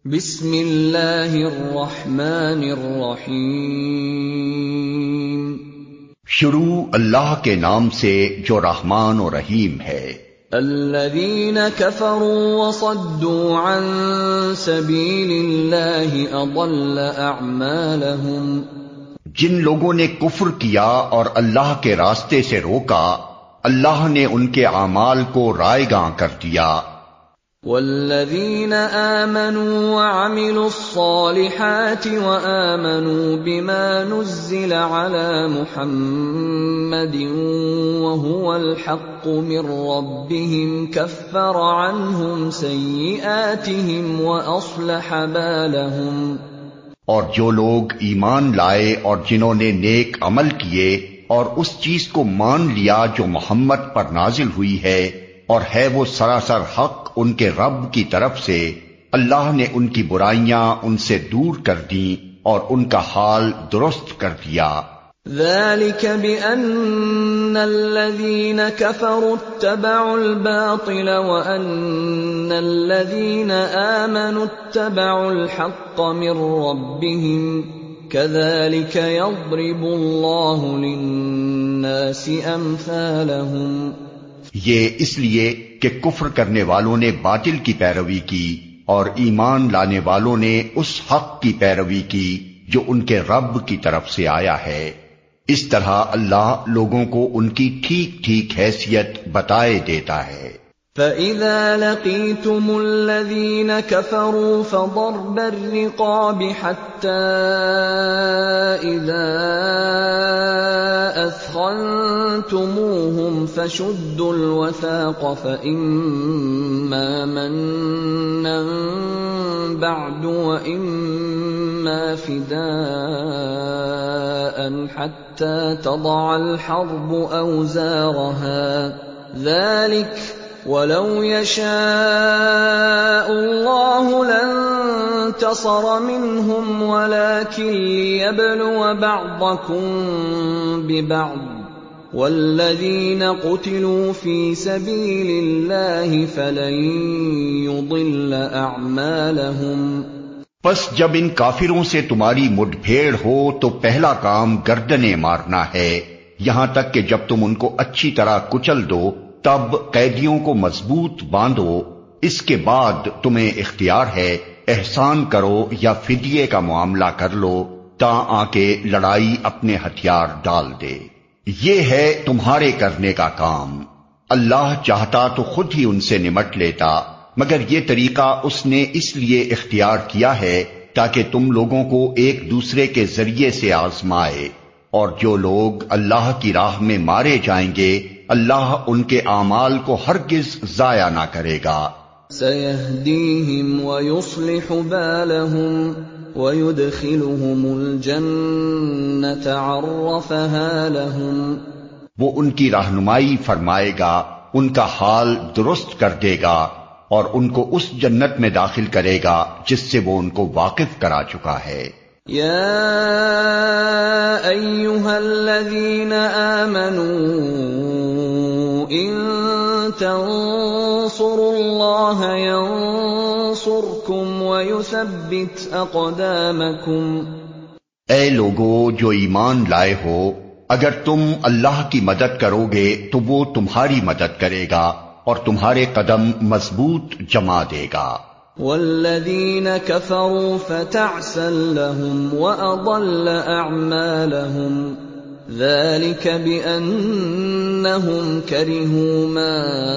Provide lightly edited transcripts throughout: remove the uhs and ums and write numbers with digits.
بسم اللہ الرحمن الرحیم۔ شروع اللہ کے نام سے جو رحمان و رحیم ہے۔ الذین کفروا وصدوا عن سبیل اللہ اضل اعمالہم، جن لوگوں نے کفر کیا اور اللہ کے راستے سے روکا، اللہ نے ان کے اعمال کو رائیگاں کر دیا۔ والذین آمنوا وعملوا الصالحات وآمنوا بما نزل على محمد وهو الحق من ربهم كفر عنهم سیئاتهم وأصلح بالهم۔ اور جو لوگ ایمان لائے اور جنہوں نے نیک عمل کیے اور اس چیز کو مان لیا جو محمد پر نازل ہوئی ہے اور ہے وہ سراسر حق ان کے رب کی طرف سے، اللہ نے ان کی برائیاں ان سے دور کر دیں اور ان کا حال درست کر دیا۔ ذلك بأن الذين كفروا اتبعوا الباطل وأن الذين آمنوا اتبعوا الحق من ربهم كذلك يضرب الله للناس أمثالهم۔ یہ اس لیے کہ کفر کرنے والوں نے باطل کی پیروی کی اور ایمان لانے والوں نے اس حق کی پیروی کی جو ان کے رب کی طرف سے آیا ہے، اس طرح اللہ لوگوں کو ان کی ٹھیک ٹھیک حیثیت بتائے دیتا ہے۔ فَإِذَا لَقِيتُمُ الَّذِينَ كَفَرُوا فَضَرْبَ الرِّقَابِ حَتَّى إِذَا أَثْخَنْتُمُوهُمْ فَشُدُّوا الْوَثَاقَ فَإِمَّا مَنًّا بَعْدُ وَإِمَّا فِدَاءً حَتَّى تَضَعَ الْحَرْبُ أَوْزَارَهَا ذَلِكَ وَلَوْ يَشَاءُ اللَّهُ لَانتَصَرَ مِنْهُمْ وَلَكِنْ لِيَبْلُوَ بَعْضَكُمْ بِبَعْضٍ وَالَّذِينَ قُتِلُوا فِي سَبِيلِ اللَّهِ فَلَنْ يُضِلَّ أَعْمَالَهُمْ۔ پس جب ان کافروں سے تمہاری مڈ بھیڑ ہو تو پہلا کام گردنیں مارنا ہے، یہاں تک کہ جب تم ان کو اچھی طرح کچل دو تب قیدیوں کو مضبوط باندھو، اس کے بعد تمہیں اختیار ہے احسان کرو یا فدیے کا معاملہ کر لو تا آ کے لڑائی اپنے ہتھیار ڈال دے۔ یہ ہے تمہارے کرنے کا کام۔ اللہ چاہتا تو خود ہی ان سے نمٹ لیتا، مگر یہ طریقہ اس نے اس لیے اختیار کیا ہے تاکہ تم لوگوں کو ایک دوسرے کے ذریعے سے آزمائے، اور جو لوگ اللہ کی راہ میں مارے جائیں گے اللہ ان کے اعمال کو ہرگز ضائع نہ کرے گا۔ سَيَهْدِيهِمْ وَيُصْلِحُ بَالَهُمْ وَيُدْخِلُهُمُ الْجَنَّةَ عَرَّفَهَا لَهُمْ۔ وہ ان کی رہنمائی فرمائے گا، ان کا حال درست کر دے گا اور ان کو اس جنت میں داخل کرے گا جس سے وہ ان کو واقف کرا چکا ہے۔ یا ایھا الذین آمنوا ان تنصروا اللہ ینصرکم ویثبت اقدامکم۔ اے لوگو جو ایمان لائے ہو، اگر تم اللہ کی مدد کرو گے تو وہ تمہاری مدد کرے گا اور تمہارے قدم مضبوط جما دے گا۔ والذین کفروا فتعسا لهم واضل اعمالهم ذلك بانهم کرہوا ما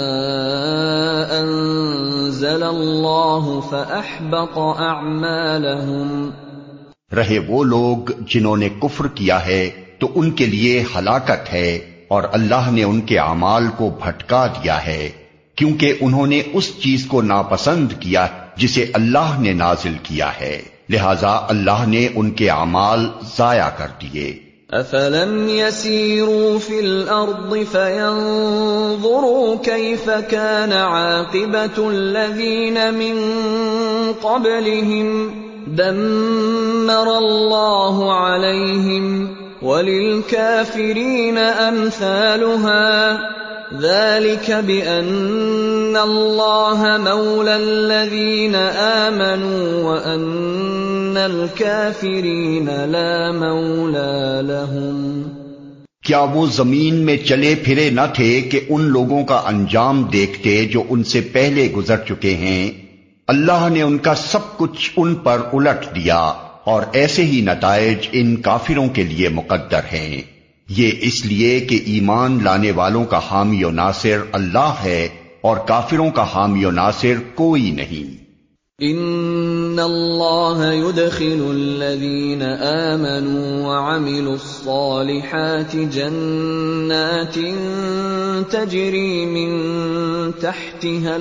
انزل اللہ فاحبط اعمالهم۔ رہے وہ لوگ جنہوں نے کفر کیا ہے تو ان کے لیے ہلاکت ہے، اور اللہ نے ان کے اعمال کو بھٹکا دیا ہے، کیونکہ انہوں نے اس چیز کو ناپسند کیا جسے اللہ نے نازل کیا ہے، لہذا اللہ نے ان کے اعمال ضائع کر دیے۔ افلم يسيروا في الارض فينظروا كيف كان عاقبة الذين من قبلهم دمر الله عليهم وللكافرين امثالها ذلك بأن الله مولى الذين آمنوا وأن الكافرين لا مولى لهم۔ کیا وہ زمین میں چلے پھرے نہ تھے کہ ان لوگوں کا انجام دیکھتے جو ان سے پہلے گزر چکے ہیں؟ اللہ نے ان کا سب کچھ ان پر الٹ دیا، اور ایسے ہی نتائج ان کافروں کے لیے مقدر ہیں۔ یہ اس لیے کہ ایمان لانے والوں کا حامی و ناصر اللہ ہے، اور کافروں کا حامی و ناصر کوئی نہیں۔ ان اللہ يدخل الذین آمنوا وعملوا الصالحات جنات تجری من تحتها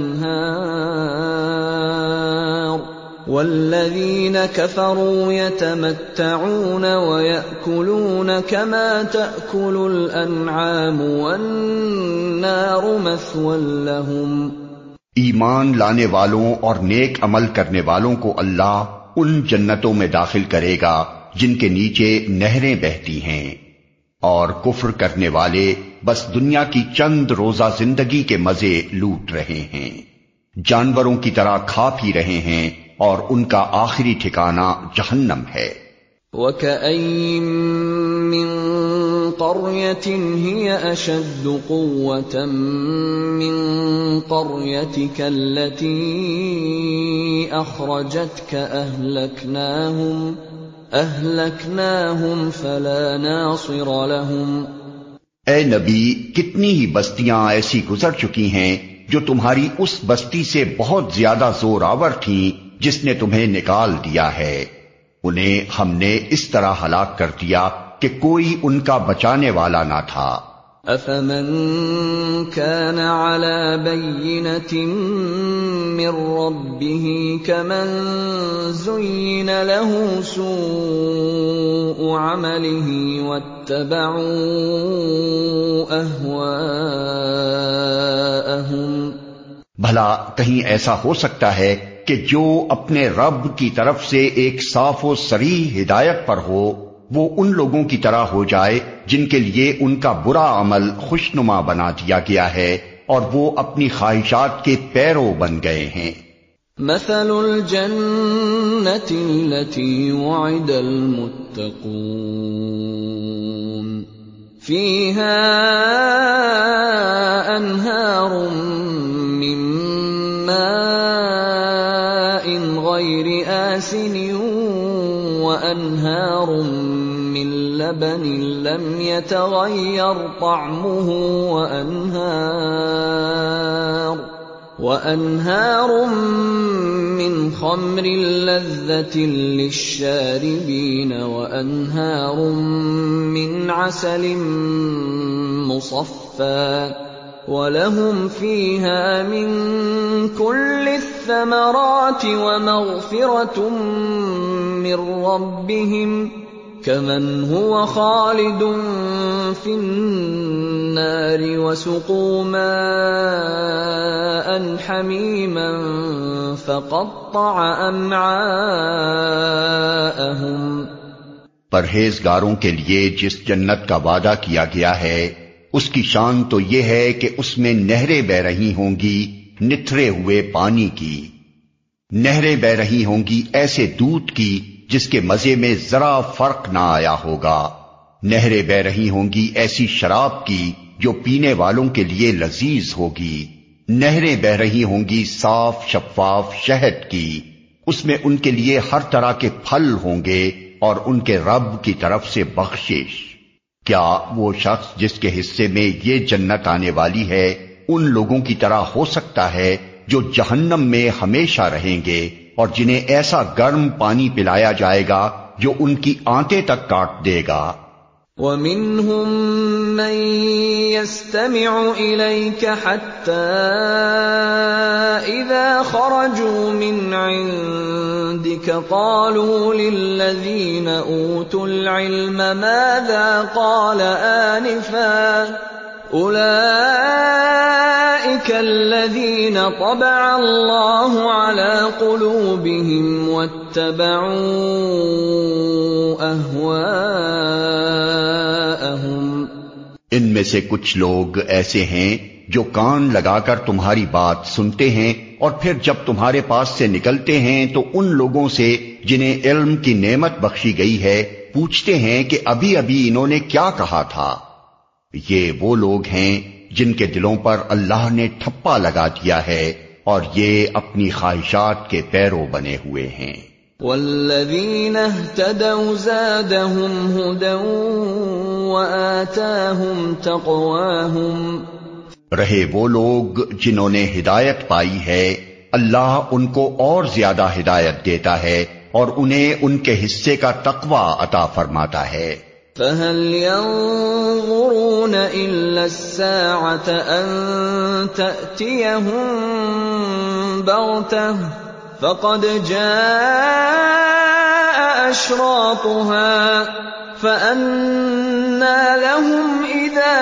الانہار والذین کفروا یتمتعون ویأکلون کما تأکل الانعام والنار مثوی لهم۔ ایمان لانے والوں اور نیک عمل کرنے والوں کو اللہ ان جنتوں میں داخل کرے گا جن کے نیچے نہریں بہتی ہیں، اور کفر کرنے والے بس دنیا کی چند روزہ زندگی کے مزے لوٹ رہے ہیں، جانوروں کی طرح کھا پی رہے ہیں، اور ان کا آخری ٹھکانہ جہنم ہے۔ وَكَأَيٍّ مِّن قَرْيَةٍ هِيَ أَشَدُّ قُوَّةً مِّن قَرْيَتِكَ الَّتِي أَخْرَجَتْكَ أَهْلَكْنَاهُمْ فَلَا نَاصِرَ لَهُمْ۔ اے نبی، کتنی ہی بستیاں ایسی گزر چکی ہیں جو تمہاری اس بستی سے بہت زیادہ زور آور تھیں جس نے تمہیں نکال دیا ہے، انہیں ہم نے اس طرح ہلاک کر دیا کہ کوئی ان کا بچانے والا نہ تھا۔ أَفَمَن كَانَ عَلَى بَيِّنَةٍ مِّن رَّبِّهِ كَمَن زُيِّنَ لَهُ سُوءُ عَمَلِهِ وَاتَّبَعُوا أَهْوَاءَهُمْ۔ بھلا کہیں ایسا ہو سکتا ہے کہ جو اپنے رب کی طرف سے ایک صاف و صریح ہدایت پر ہو وہ ان لوگوں کی طرح ہو جائے جن کے لیے ان کا برا عمل خوشنما بنا دیا گیا ہے اور وہ اپنی خواہشات کے پیرو بن گئے ہیں۔ مثل الجنة التي وعد المتقون فيها أنهار من ماء غير آسن وأنهار من لبن لم يتغير طعمه وأنهار من خمر لذة للشاربين وأنهار من عسل مصفى وَلَهُمْ فِيهَا مِن كُلِّ الثَّمَرَاتِ وَمَغْفِرَةٌ مِّن رَّبِّهِمْ كَمَنْ هُوَ خَالِدٌ فِي النَّارِ وَسُقُوا مَاءً حَمِيمًا فَقَطَّعَ أَمْعَاءَهُمْ۔ پرہیزگاروں کے لیے جس جنت کا وعدہ کیا گیا ہے اس کی شان تو یہ ہے کہ اس میں نہریں بہ رہی ہوں گی نتھرے ہوئے پانی کی، نہریں بہ رہی ہوں گی ایسے دودھ کی جس کے مزے میں ذرا فرق نہ آیا ہوگا، نہریں بہ رہی ہوں گی ایسی شراب کی جو پینے والوں کے لیے لذیذ ہوگی، نہریں بہ رہی ہوں گی صاف شفاف شہد کی، اس میں ان کے لیے ہر طرح کے پھل ہوں گے اور ان کے رب کی طرف سے بخشش۔ کیا وہ شخص جس کے حصے میں یہ جنت آنے والی ہے ان لوگوں کی طرح ہو سکتا ہے جو جہنم میں ہمیشہ رہیں گے اور جنہیں ایسا گرم پانی پلایا جائے گا جو ان کی آنتیں تک کاٹ دے گا؟ وَمِنْهُمْ مَنْ يَسْتَمِعُ إِلَيْكَ حَتَّى إِذَا خَرَجُوا مِنْ عِنْدِكَ قَالُوا لِلَّذِينَ أُوتُوا الْعِلْمَ مَاذَا قَالَ آنِفًا أُولَئِكَ الَّذِينَ طَبَعَ اللَّهُ عَلَى قُلُوبِهِمْ وَاتَّبَعُوا أَهْوَاءَهُمْ۔ ان میں سے کچھ لوگ ایسے ہیں جو کان لگا کر تمہاری بات سنتے ہیں اور پھر جب تمہارے پاس سے نکلتے ہیں تو ان لوگوں سے جنہیں علم کی نعمت بخشی گئی ہے پوچھتے ہیں کہ ابھی ابھی انہوں نے کیا کہا تھا۔ یہ وہ لوگ ہیں جن کے دلوں پر اللہ نے ٹھپا لگا دیا ہے اور یہ اپنی خواہشات کے پیرو بنے ہوئے ہیں۔ والذین اہتدوا زادہم ہدی وآتاہم تقواہم، رہے وہ لوگ جنہوں نے ہدایت پائی ہے، اللہ ان کو اور زیادہ ہدایت دیتا ہے اور انہیں ان کے حصے کا تقوی عطا فرماتا ہے۔ فَهَلْ يَنظُرُونَ إِلَّا السَّاعَةَ أَن تَأْتِيَهُم بَغْتَةً فَقَدْ جَاءَ أَشْرَاطُهَا فَأَنَّىٰ لَهُمْ إِذَا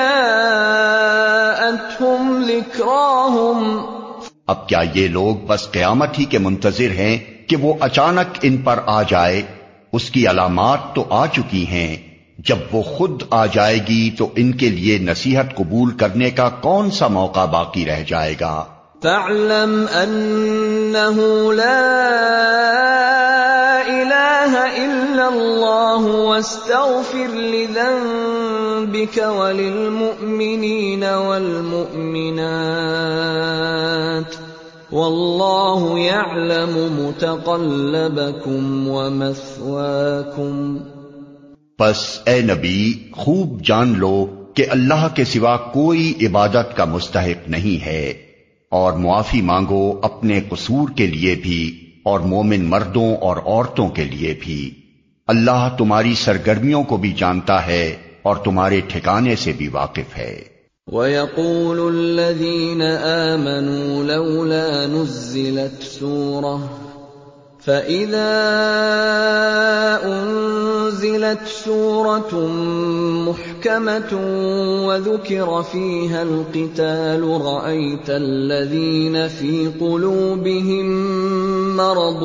جَاءَتْهُمْ ذِكْرَاهُمْ۔ اب کیا یہ لوگ بس قیامت ہی کے منتظر ہیں کہ وہ اچانک ان پر آ جائے؟ اس کی علامات تو آ چکی ہیں، جب وہ خود آ جائے گی تو ان کے لیے نصیحت قبول کرنے کا کون سا موقع باقی رہ جائے گا؟ فَاعْلَمْ أَنَّهُ لَا إِلَٰهَ إِلَّا اللَّهُ وَاسْتَغْفِرْ لِذَنبِكَ وَلِلْمُؤْمِنِينَ وَالْمُؤْمِنَاتِ وَاللَّهُ يَعْلَمُ مُتَقَلَّبَكُمْ وَمَثْوَاكُمْ۔ پس اے نبی خوب جان لو کہ اللہ کے سوا کوئی عبادت کا مستحق نہیں ہے، اور معافی مانگو اپنے قصور کے لیے بھی اور مومن مردوں اور عورتوں کے لیے بھی۔ اللہ تمہاری سرگرمیوں کو بھی جانتا ہے اور تمہارے ٹھکانے سے بھی واقف ہے۔ وَيَقُولُ الَّذِينَ آمَنُوا لَوْلَا نُزِّلَتْ سُورَةٌ فَإِذَا أُنزِلَتْ سُورَةٌ مُحْكَمَةٌ وَذُكِرَ فِيهَا الْقِتَالُ رَأَيْتَ الَّذِينَ فِي قُلُوبِهِم مَّرَضٌ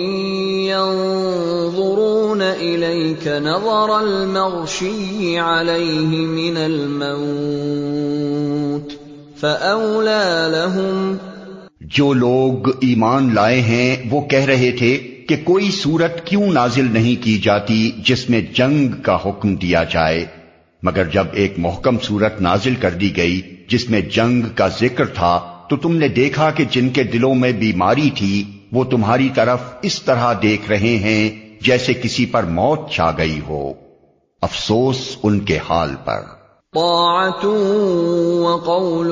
يَنظُرُونَ إِلَيْكَ نَظَرَ الْمَغْشِيِّ عَلَيْهِ مِنَ الْمَوْتِ فَأَوْلَىٰ لَهُمْ۔ جو لوگ ایمان لائے ہیں وہ کہہ رہے تھے کہ کوئی صورت کیوں نازل نہیں کی جاتی جس میں جنگ کا حکم دیا جائے، مگر جب ایک محکم صورت نازل کر دی گئی جس میں جنگ کا ذکر تھا تو تم نے دیکھا کہ جن کے دلوں میں بیماری تھی وہ تمہاری طرف اس طرح دیکھ رہے ہیں جیسے کسی پر موت چھا گئی ہو۔ افسوس ان کے حال پر۔ طاعۃ وقول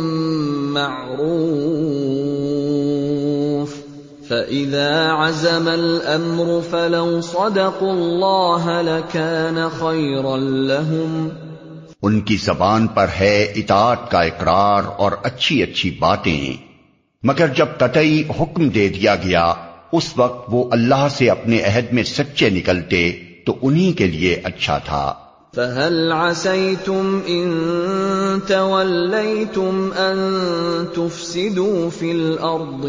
معروف فَإِذَا عَزَمَ الْأَمْرُ فَلَوْ صَدَقُوا اللَّهَ لَكَانَ خَيْرًا لَهُمْ۔ ان کی زبان پر ہے اطاعت کا اقرار اور اچھی اچھی باتیں، مگر جب قطعی حکم دے دیا گیا اس وقت وہ اللہ سے اپنے عہد میں سچے نکلتے تو انہی کے لیے اچھا تھا۔ فَهَلْ عَسَيْتُمْ إِن تَوَلَّيْتُمْ أَن تُفْسِدُوا فِي الْأَرْضِ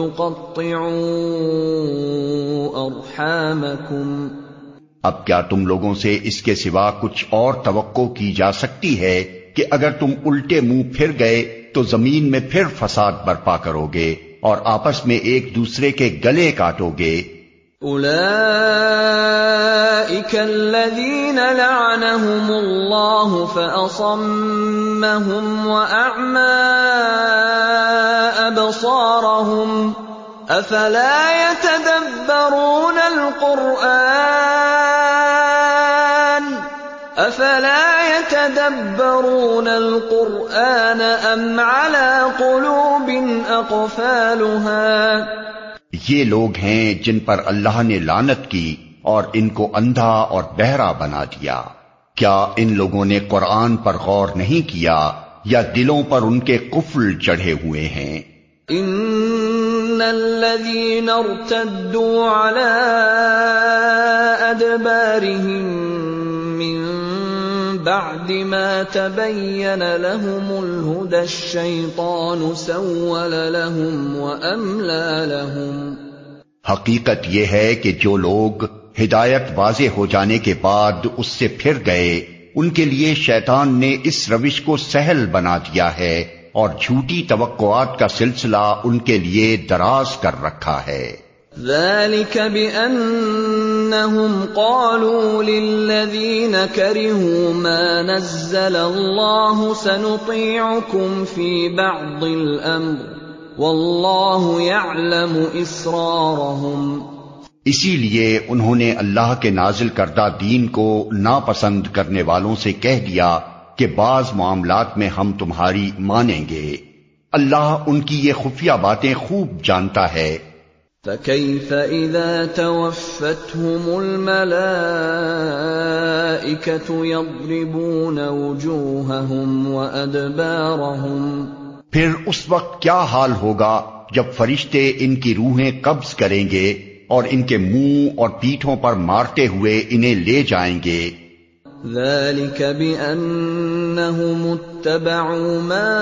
وَتُقَطِّعُوا أَرْحَامَكُمْ۔ اب کیا تم لوگوں سے اس کے سوا کچھ اور توقع کی جا سکتی ہے کہ اگر تم الٹے منہ پھر گئے تو زمین میں پھر فساد برپا کرو گے اور آپس میں ایک دوسرے کے گلے کاٹو گے؟ اولئک الذین لعنہم اللہ فاصمہم واعمی ابصارہم افلا يتدبرون القرآن ام على قلوب اقفالها۔ یہ لوگ ہیں جن پر اللہ نے لعنت کی اور ان کو اندھا اور بہرا بنا دیا۔ کیا ان لوگوں نے قرآن پر غور نہیں کیا یا دلوں پر ان کے قفل چڑھے ہوئے ہیں؟ ان الذين ارتدوا على ادبارهم من بعد ما تبين لهم الهدى الشيطان سول لهم واملى لهم۔ حقیقت یہ ہے کہ جو لوگ ہدایت واضح ہو جانے کے بعد اس سے پھر گئے ان کے لیے شیطان نے اس روش کو سہل بنا دیا ہے اور جھوٹی توقعات کا سلسلہ ان کے لیے دراز کر رکھا ہے۔ ذلك بأنهم قالوا للذين كرهوا ما نزل الله سنطيعكم في بعض الأمر والله يعلم إسرارهم۔ اسی لیے انہوں نے اللہ کے نازل کردہ دین کو ناپسند کرنے والوں سے کہہ دیا کہ بعض معاملات میں ہم تمہاری مانیں گے، اللہ ان کی یہ خفیہ باتیں خوب جانتا ہے۔ فَكَيْفَ إِذَا تَوَفَّتْهُمُ الْمَلَائِكَةُ يَضْرِبُونَ وُجُوهَهُمْ وَأَدْبَارَهُمْ، پھر اس وقت کیا حال ہوگا جب فرشتے ان کی روحیں قبض کریں گے اور ان کے منہ اور پیٹھوں پر مارتے ہوئے انہیں لے جائیں گے۔ ذَلِكَ بِأَنَّهُمُ اتَّبَعُوا مَا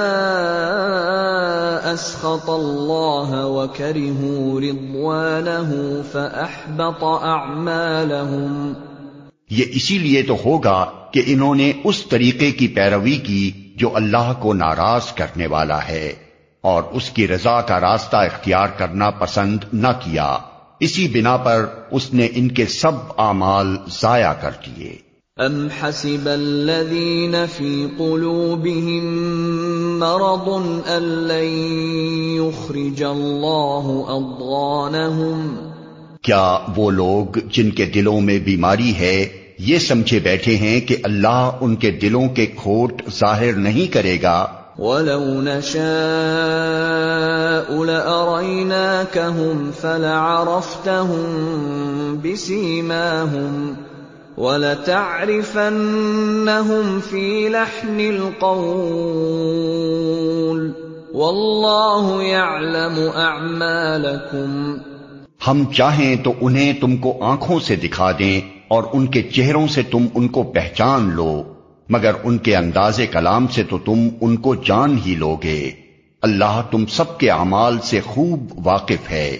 أَسْخَطَ اللَّهَ وَكَرِهُوا رِضْوَانَهُ فَأَحْبَطَ أَعْمَالَهُمْ، یہ اسی لیے تو ہوگا کہ انہوں نے اس طریقے کی پیروی کی جو اللہ کو ناراض کرنے والا ہے اور اس کی رضا کا راستہ اختیار کرنا پسند نہ کیا، اسی بنا پر اس نے ان کے سب اعمال ضائع کر دیے۔ ام حسب الذین فی قلوبہم مرض ان لن یخرج اللہ اضغانہم، کیا وہ لوگ جن کے دلوں میں بیماری ہے یہ سمجھے بیٹھے ہیں کہ اللہ ان کے دلوں کے کھوٹ ظاہر نہیں کرے گا؟ وَلَوْ نَشَاءُ لَأَرَيْنَاكَهُمْ فَلَعَرَفْتَهُمْ بِسِيمَاهُمْ وَلَتَعْرِفَنَّهُمْ فِي لَحْنِ الْقَوْلِ وَاللَّهُ يَعْلَمُ أَعْمَالَكُمْ، ہم چاہیں تو انہیں تم کو آنکھوں سے دکھا دیں اور ان کے چہروں سے تم ان کو پہچان لو، مگر ان کے انداز کلام سے تو تم ان کو جان ہی لوگے، اللہ تم سب کے اعمال سے خوب واقف ہے۔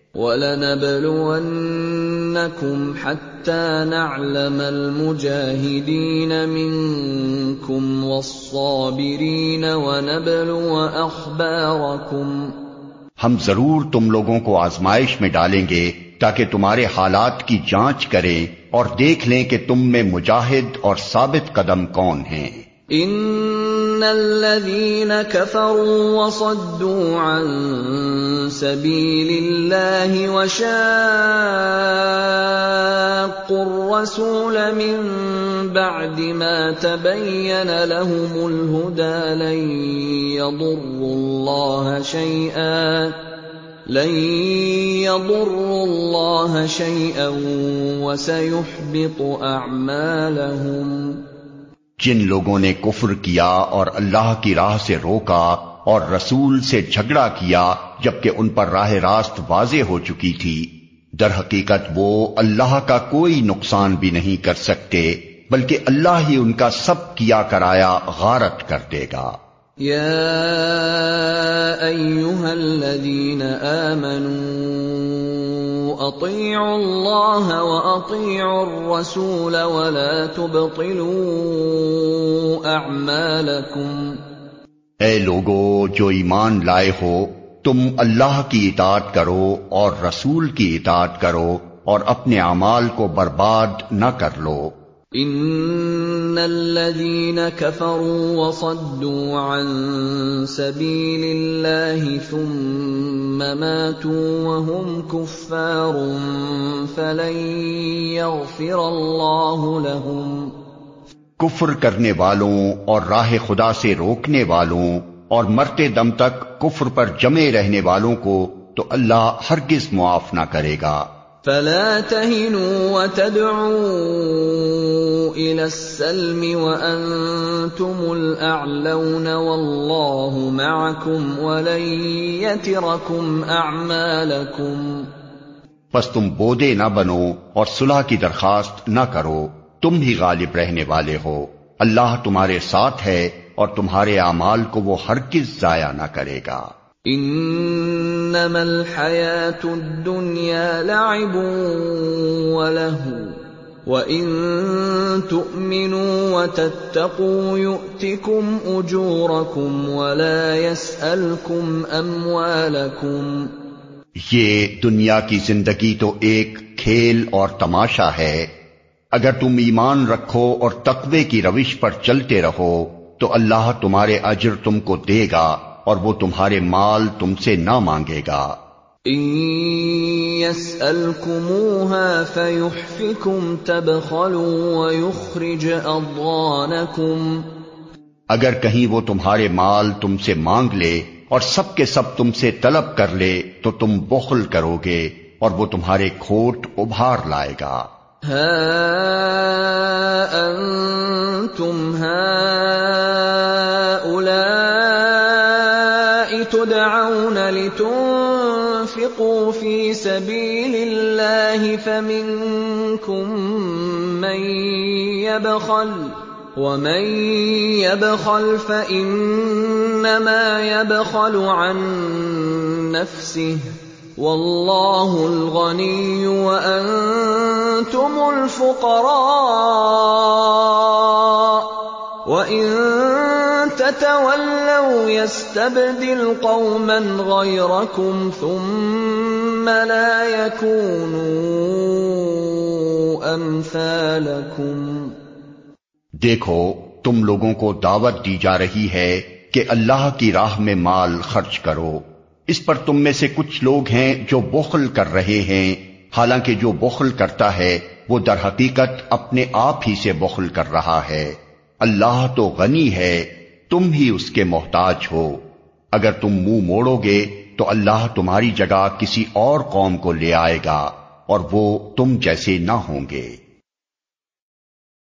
وَلَنَبْلُوَنَّكُمْ حَتَّى نَعْلَمَ الْمُجَاهِدِينَ مِنكُمْ وَالصَّابِرِينَ وَنَبْلُوَ أَخْبَارَكُمْ، ہم ضرور تم لوگوں کو آزمائش میں ڈالیں گے تاکہ تمہارے حالات کی جانچ کریں اور دیکھ لیں کہ تم میں مجاہد اور ثابت قدم کون ہیں۔ ان الذين كفروا وصدوا عن سبيل الله وشاقوا الرسول من بعد ما تبين لهم الهدى لن يضروا الله شيئا وسيحبط اعمالهم، جن لوگوں نے کفر کیا اور اللہ کی راہ سے روکا اور رسول سے جھگڑا کیا جبکہ ان پر راہ راست واضح ہو چکی تھی، در حقیقت وہ اللہ کا کوئی نقصان بھی نہیں کر سکتے بلکہ اللہ ہی ان کا سب کیا کرایا غارت کر دے گا۔ یا ایھا الذین آمنوا اطیعوا اللہ واطیعوا الرسول ولا تبطلوا اعمالکم، اے لوگو جو ایمان لائے ہو تم اللہ کی اطاعت کرو اور رسول کی اطاعت کرو اور اپنے اعمال کو برباد نہ کر لو۔ ان الذين كفروا وصدوا عن سبيل الله ثم ماتوا وهم كفار فلن يغفر الله لهم، کفر کرنے والوں اور راہ خدا سے روکنے والوں اور مرتے دم تک کفر پر جمے رہنے والوں کو تو اللہ ہرگز معاف نہ کرے گا۔ فلا تهنوا وتدعوا إلى السلم وأنتم الأعلون والله معكم ولن يتركم أعمالكم، پس تم بودے نہ بنو اور صلح کی درخواست نہ کرو، تم ہی غالب رہنے والے ہو، اللہ تمہارے ساتھ ہے اور تمہارے اعمال کو وہ ہرگز ضائع نہ کرے گا۔ انما الحیاۃ الدنیا لعب ولہو وَإِن تُؤْمِنُوا وَتَتَّقُوا يُؤْتِكُمْ أُجُورَكُمْ وَلَا يَسْأَلْكُمْ أَمْوَالَكُمْ۔ یہ دنیا کی زندگی تو ایک کھیل اور تماشا ہے، اگر تم ایمان رکھو اور تقوی کی روش پر چلتے رہو تو اللہ تمہارے اجر تم کو دے گا اور وہ تمہارے مال تم سے نہ مانگے گا۔ إِن يَسْأَلْكُمُوهَا فَيُحْفِكُمْ تَبْخَلُوا وَيُخْرِجْ أَضْغَانَكُمْ۔ اگر کہیں وہ تمہارے مال تم سے مانگ لے اور سب کے سب تم سے طلب کر لے تو تم بخل کرو گے اور وہ تمہارے کھوٹ ابھار لائے گا۔ ہَا أَنْتُمْ هَؤُلَاءِ تُدْعَوْنَ لِتُنْفِقُوا فِي سَبِيلِ اللَّهِ فَمِنْكُمْ مَنْ يَبْخَلُ وَمَنْ يَبْخَلْ فَإِنَّمَا يَبْخَلُ عَنْ نَفْسِهِ وَاللَّهُ الْغَنِيُّ وَأَنْتُمُ الْفُقَرَاءُ وَإِن تَتَوَلَّوْا يَسْتَبْدِلْ قَوْمًا غَيْرَكُمْ ثُمَّ لَا يَكُونُوا أَمْثَالَكُمْ۔ دیکھو تم لوگوں کو دعوت دی جا رہی ہے کہ اللہ کی راہ میں مال خرچ کرو، اس پر تم میں سے کچھ لوگ ہیں جو بخل کر رہے ہیں، حالانکہ جو بخل کرتا ہے وہ در حقیقت اپنے آپ ہی سے بخل کر رہا ہے۔ اللہ تو غنی ہے، تم ہی اس کے محتاج ہو۔ اگر تم منہ موڑو گے تو اللہ تمہاری جگہ کسی اور قوم کو لے آئے گا اور وہ تم جیسے نہ ہوں گے۔